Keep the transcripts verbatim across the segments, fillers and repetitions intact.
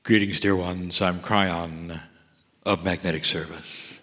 Greetings, dear ones. I'm Cryon of Magnetic Service.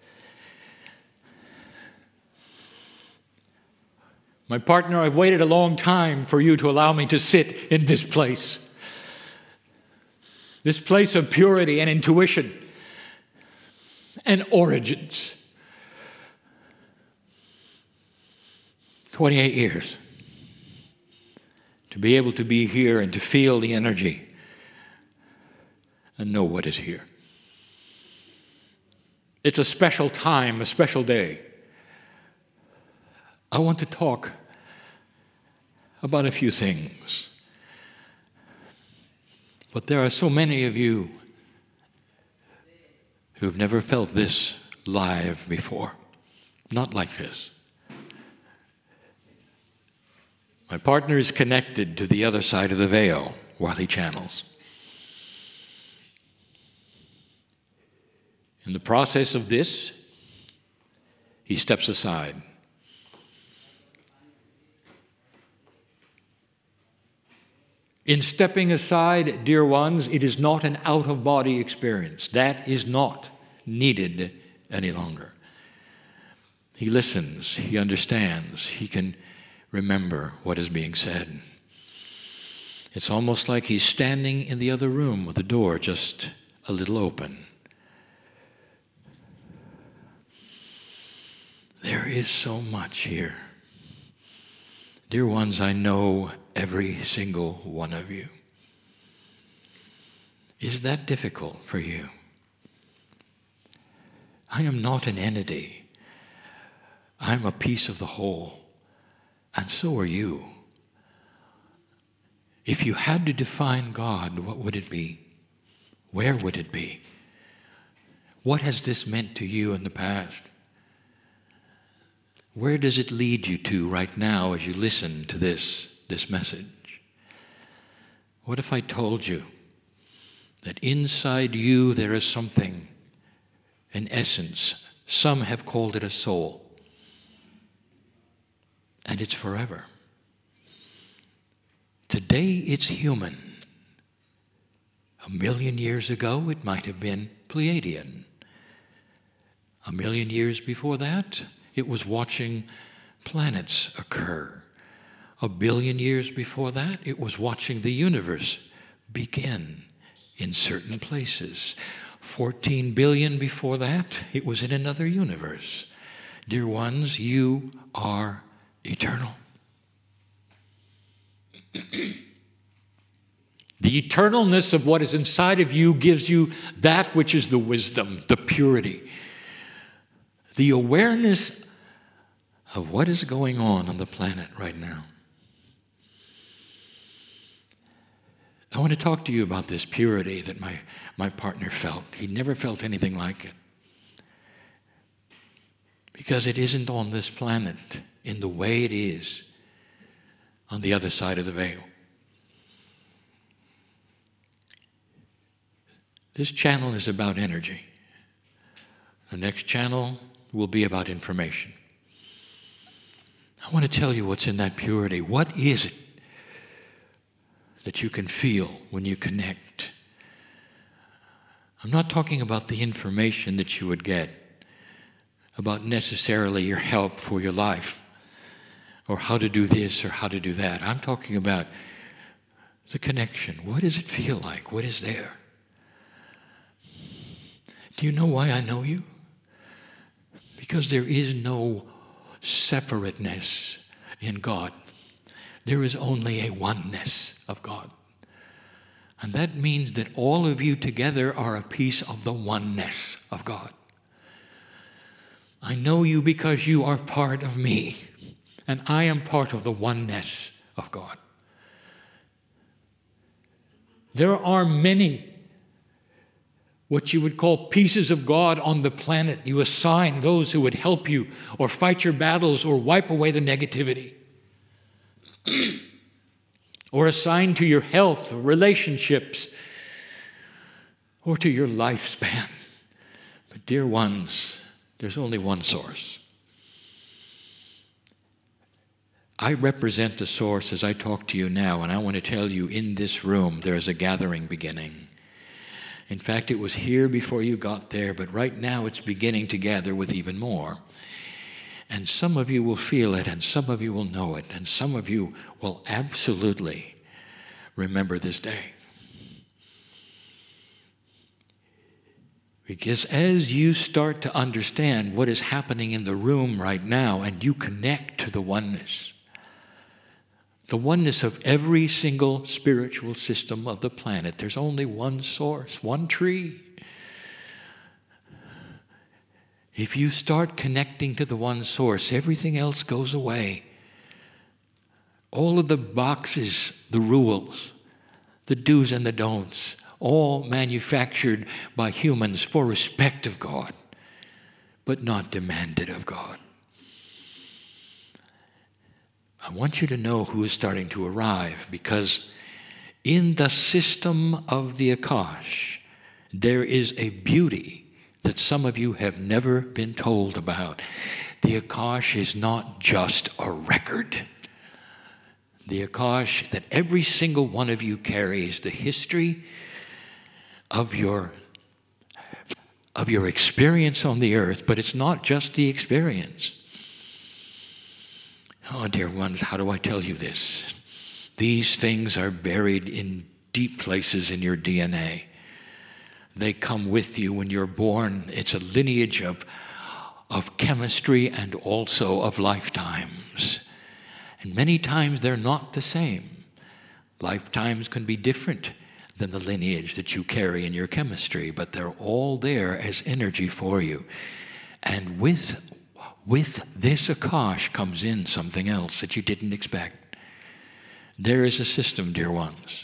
My partner, I've waited a long time for you to allow me to sit in this place. This place of purity and intuition and origins. twenty-eight years. To be able to be here and to feel the energy and know what is here. It's a special time, a special day. I want to talk about a few things. But there are so many of you who have never felt this live before. Not like this. My partner is connected to the other side of the veil while he channels. In the process of this, he steps aside. In stepping aside, dear ones, it is not an out-of-body experience. That is not needed any longer. He listens, he understands, he can remember what is being said. It's almost like he's standing in the other room with the door just a little open. There is so much here. Dear ones, I know every single one of you. Is that difficult for you? I am not an entity. I'm a piece of the whole. And so are you. If you had to define God, what would it be? Where would it be? What has this meant to you in the past? Where does it lead you to right now as you listen to this, this message? What if I told you that inside you there is something, an essence, some have called it a soul, and it's forever. Today it's human. A million years ago it might have been Pleiadian. A million years before that, it was watching planets occur. A billion years before that, it was watching the universe begin in certain places. Fourteen billion before that, it was in another universe. Dear ones, you are eternal. The eternalness of what is inside of you gives you that which is the wisdom, the purity, the awareness of what is going on on the planet right now. I want to talk to you about this purity that my, my partner felt. He never felt anything like it. Because it isn't on this planet in the way it is on the other side of the veil. This channel is about energy. The next channel will be about information. I want to tell you what's in that purity. What is it that you can feel when you connect? I'm not talking about the information that you would get, about necessarily your help for your life, or how to do this or how to do that. I'm talking about the connection. What does it feel like? What is there? Do you know why I know you? Because there is no separateness in God. There is only a oneness of God. And that means that all of you together are a piece of the oneness of God. I know you because you are part of me, and I am part of the oneness of God. There are many what you would call pieces of God on the planet. You assign those who would help you or fight your battles or wipe away the negativity. Or assign to your health or relationships or to your lifespan. But dear ones, there's only one source. I represent the source as I talk to you now, and I want to tell you in this room there is a gathering beginning. In fact, it was here before you got there, but right now it's beginning to gather with even more. And some of you will feel it, and some of you will know it, and some of you will absolutely remember this day. Because as you start to understand what is happening in the room right now, and you connect to the oneness, the oneness of every single spiritual system of the planet, there's only one source, one tree. If you start connecting to the one source, everything else goes away. All of the boxes, the rules, the do's and the don'ts, all manufactured by humans for respect of God, but not demanded of God. I want you to know who is starting to arrive, because in the system of the Akash, there is a beauty that some of you have never been told about. The Akash is not just a record. The Akash that every single one of you carries, the history of your, of your experience on the earth, but it's not just the experience. Oh, dear ones, how do I tell you this? These things are buried in deep places in your D N A. They come with you when you're born. It's a lineage of, of chemistry and also of lifetimes. And many times they're not the same. Lifetimes can be different than the lineage that you carry in your chemistry, but they're all there as energy for you. And with, with this Akash comes in something else that you didn't expect. There is a system, dear ones.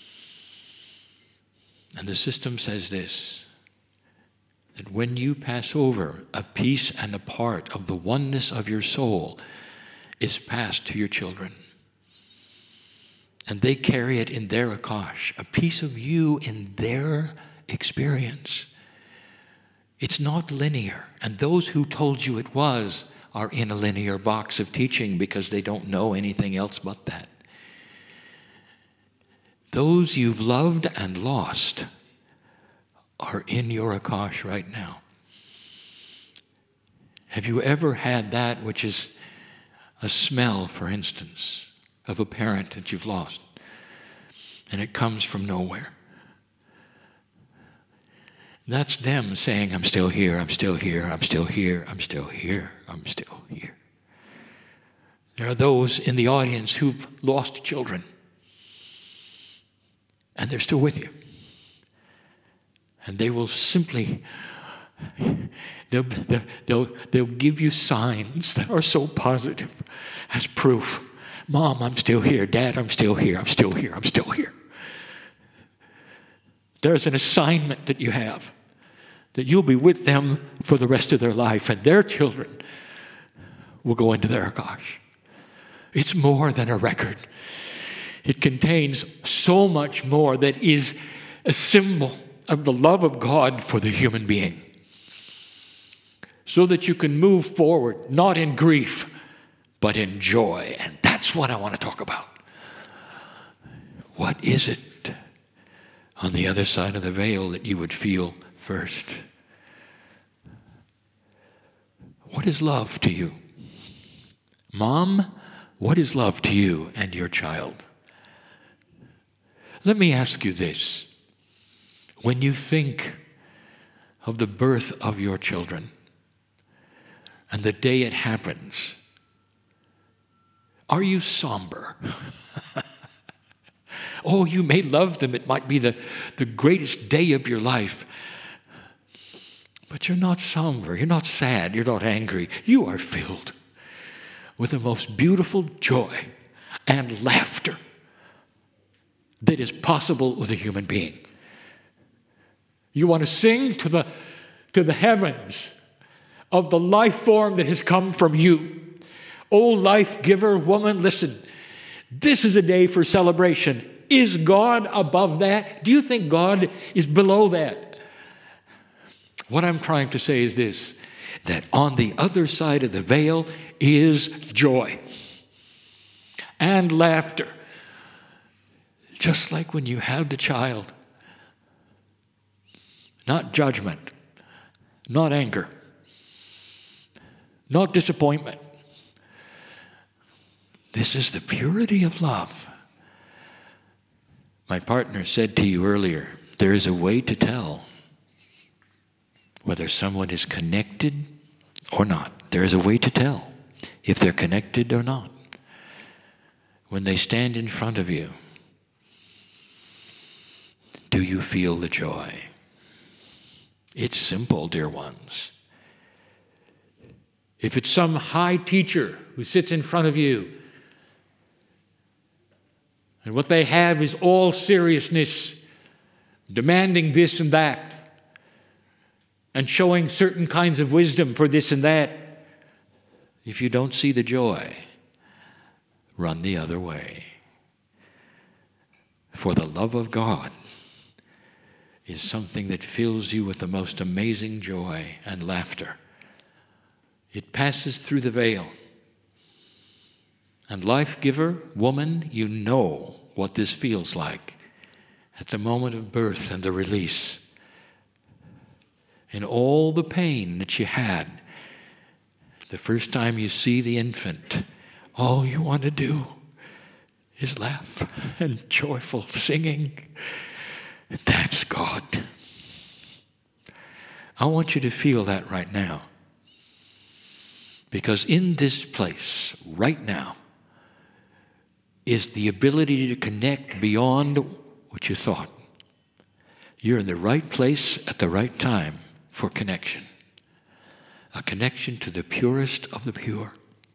And the system says this, that when you pass over, a piece and a part of the oneness of your soul is passed to your children. And they carry it in their Akash, a piece of you in their experience. It's not linear. And those who told you it was are in a linear box of teaching because they don't know anything else but that. Those you've loved and lost are in your Akash right now. Have you ever had that which is a smell, for instance, of a parent that you've lost, and it comes from nowhere? That's them saying, I'm still here, I'm still here, I'm still here, I'm still here, I'm still here. There are those in the audience who've lost children, and they're still with you. And they will simply, they'll, they'll, they'll give you signs that are so positive as proof. Mom, I'm still here. Dad, I'm still here. I'm still here. I'm still here. There's an assignment that you have, that you'll be with them for the rest of their life, and their children will go into their Akash. It's more than a record. It contains so much more that is a symbol of the love of God for the human being, so that you can move forward, not in grief, but in joy. And that's what I want to talk about. What is it on the other side of the veil that you would feel first? What is love to you? Mom, what is love to you and your child? Let me ask you this. When you think of the birth of your children and the day it happens, are you somber? Oh, you may love them. It might be the, the greatest day of your life. But you're not somber. You're not sad. You're not angry. You are filled with the most beautiful joy and laughter that is possible with a human being. You want to sing to the, to the heavens of the life form that has come from you. Oh, life giver, woman, listen. This is a day for celebration. Is God above that? Do you think God is below that? What I'm trying to say is this, that on the other side of the veil is joy and laughter. Just like when you had the child. not judgment, not anger, not disappointment. This is the purity of love. My partner said to you earlier, there is a way to tell whether someone is connected or not. There is a way to tell if they're connected or not. When they stand in front of you, do you feel the joy? It's simple, dear ones. If it's some high teacher who sits in front of you, and what they have is all seriousness, demanding this and that, and showing certain kinds of wisdom for this and that, if you don't see the joy, run the other way. For the love of God is something that fills you with the most amazing joy and laughter. It passes through the veil. And life giver, woman, you know what this feels like at the moment of birth and the release. And all the pain that you had the first time you see the infant, all you want to do is laugh and joyful singing. That's God. I want you to feel that right now. Because in this place, right now, is the ability to connect beyond what you thought. You're in the right place at the right time for connection. A connection to the purest of the pure.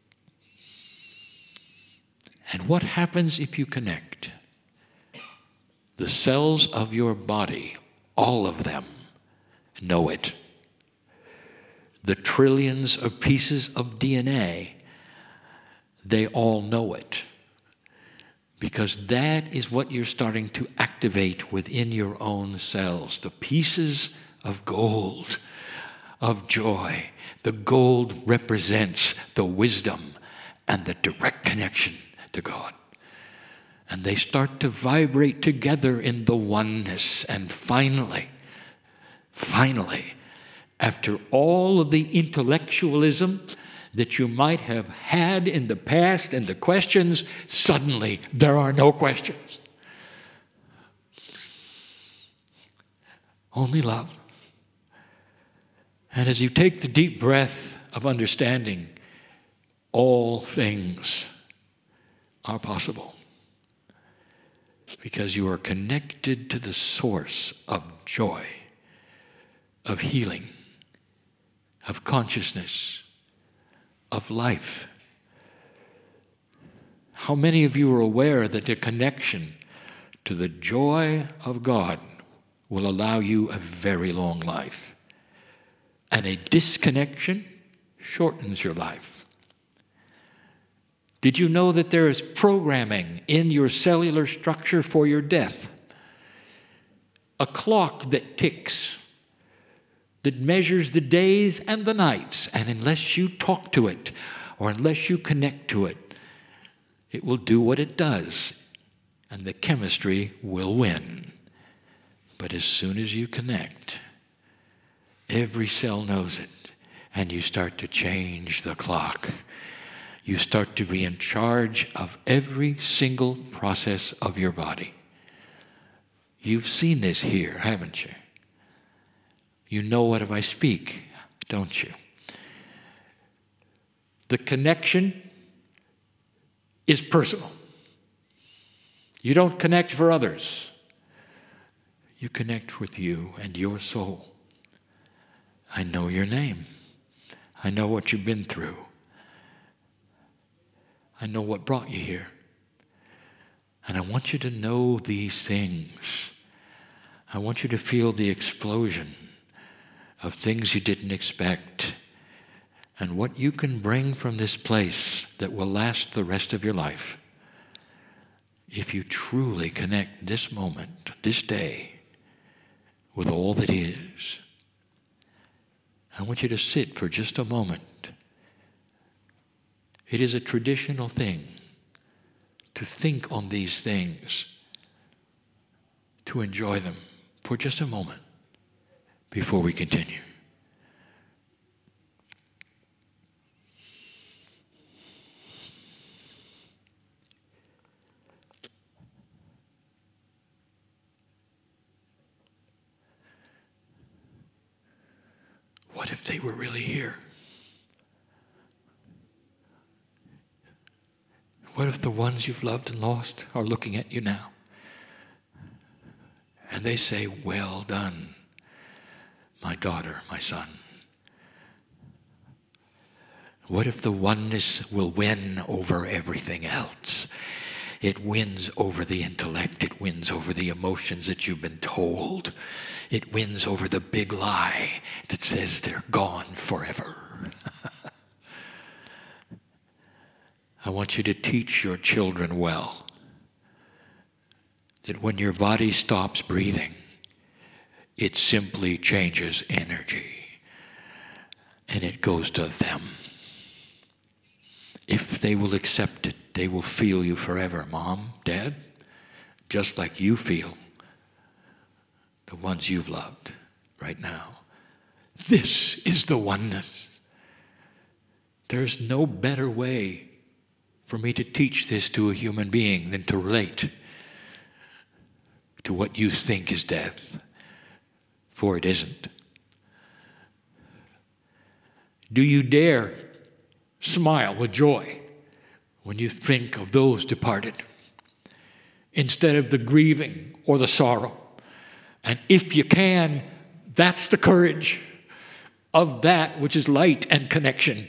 And what happens if you connect? The cells of your body, all of them, know it. The trillions of pieces of D N A, they all know it. Because that is what you're starting to activate within your own cells. The pieces of gold, of joy. The gold represents the wisdom and the direct connection to God. And they start to vibrate together in the oneness. And finally, finally, after all of the intellectualism that you might have had in the past and the questions, suddenly there are no questions. Only love. And as you take the deep breath of understanding, all things are possible. Because you are connected to the source of joy, of healing, of consciousness, of life. How many of you are aware that the connection to the joy of God will allow you a very long life? And a disconnection shortens your life. Did you know that there is programming in your cellular structure for your death? A clock that ticks, that measures the days and the nights, and unless you talk to it or unless you connect to it, it will do what it does, and the chemistry will win. But as soon as you connect, every cell knows it, and you start to change the clock. You start to be in charge of every single process of your body. You've seen this here, haven't you? You know what if I speak, don't you? The connection is personal. You don't connect for others. You connect with you and your soul. I know your name. I know what you've been through. I know what brought you here. And I want you to know these things. I want you to feel the explosion of things you didn't expect and what you can bring from this place that will last the rest of your life if you truly connect this moment, this day, with all that is. I want you to sit for just a moment. It is a traditional thing to think on these things, to enjoy them for just a moment. before we continue? What if they were really here? What if the ones you've loved and lost are looking at you now? And they say, "Well done, my daughter, my son." What if the oneness will win over everything else? It wins over the intellect. It wins over the emotions that you've been told. It wins over the big lie that says they're gone forever. I want you to teach your children well that when your body stops breathing, it simply changes energy and it goes to them. If they will accept it, they will feel you forever, Mom, Dad, just like you feel the ones you've loved right now. This is the oneness. There's no better way for me to teach this to a human being than to relate to what you think is death, for it isn't. Do you dare smile with joy when you think of those departed, instead of the grieving or the sorrow? And if you can, that's the courage of that which is light and connection.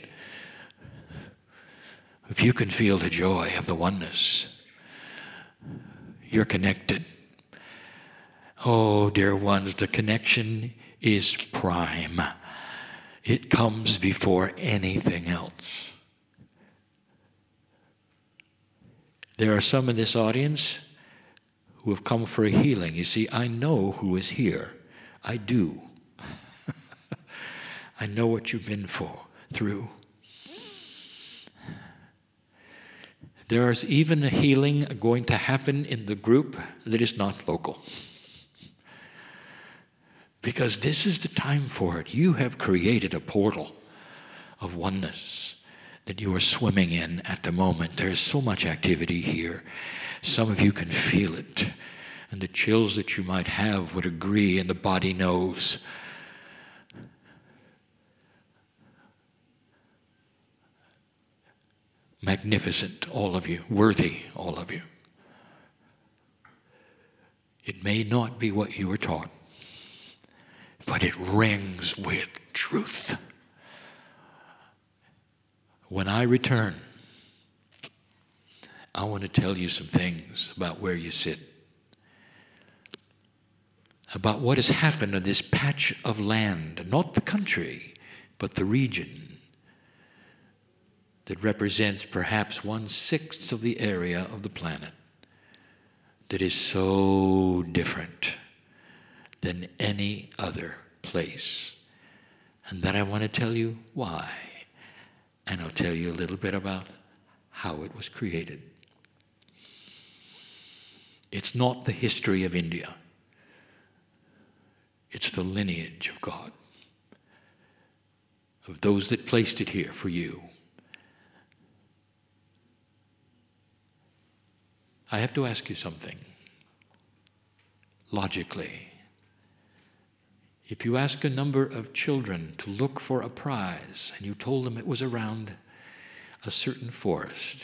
If you can feel the joy of the oneness, you're connected. Oh, dear ones, the connection is prime. It comes before anything else. There are some in this audience who have come for a healing. You see, I know who is here. I do. I know what you've been for, through. There is even a healing going to happen in the group that is not local. Because this is the time for it. You have created a portal of oneness that you are swimming in at the moment. There is so much activity here. Some of you can feel it. And the chills that you might have would agree, and the body knows. Magnificent, all of you. Worthy, all of you. It may not be what you were taught, but it rings with truth. When I return, I want to tell you some things about where you sit, about what has happened in this patch of land, not the country, but the region that represents perhaps one-sixth of the area of the planet that is so different than any other place. And that I want to tell you why. And I'll tell you a little bit about how it was created. It's not the history of India. It's the lineage of God, of those that placed it here for you. I have to ask you something. Logically, if you ask a number of children to look for a prize and you told them it was around a certain forest,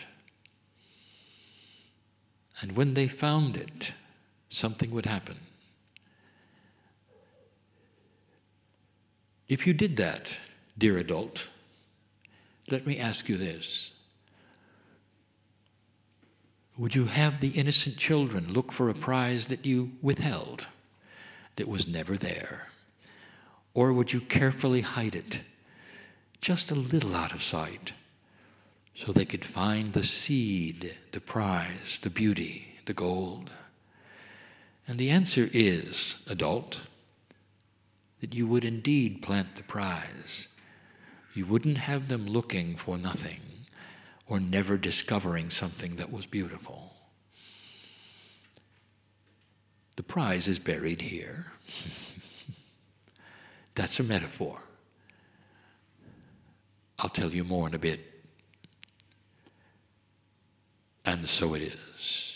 and when they found it, something would happen. If you did that, dear adult, let me ask you this. Would you have the innocent children look for a prize that you withheld, that was never there? Or would you carefully hide it, just a little out of sight, so they could find the seed, the prize, the beauty, the gold? And the answer is, adult, that you would indeed plant the prize. You wouldn't have them looking for nothing, or never discovering something that was beautiful. The prize is buried here. That's a metaphor. I'll tell you more in a bit. And so it is.